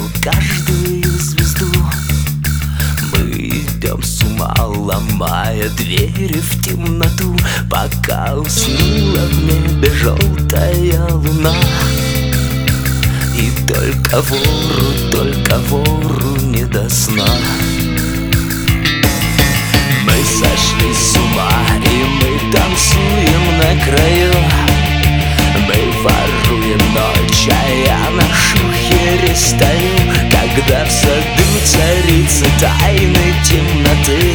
видел каждую звезду. Мы идем с ума, ломая двери в темноту, пока уснула в небе желтая луна. И только вору не до сна. Мы сошли с ума, и мы танцуем на краю. Мы воруем ночь, а я на шухере стою, когда в саду царица тайны темноты.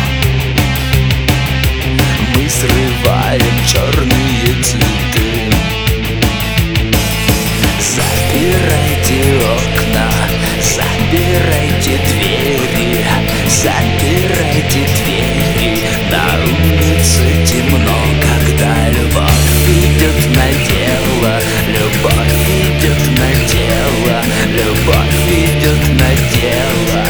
Мы срываем черные цветы. Запирайте окна, запирайте двери, запирайте двери. На улице темно, когда любовь идет на дело, любовь идет на дело, любовь идет на дело.